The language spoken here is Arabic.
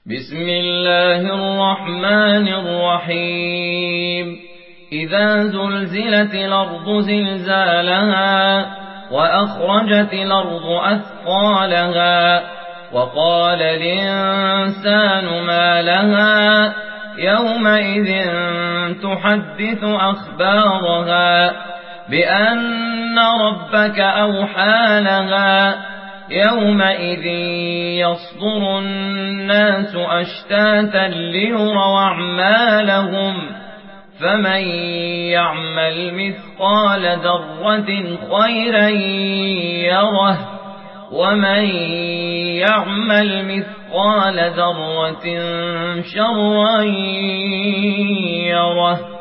بسم الله الرحمن الرحيم إذا زلزلت الأرض زلزالها وأخرجت الأرض أثقالها وقال الإنسان ما لها يومئذ تحدث أخبارها بأن ربك أوحى لها يومئذ يصدر الناس أشتاتا ليروا أعمالهم فمن يعمل مثقال ذرة خيرا يره ومن يعمل مثقال ذرة شرا يره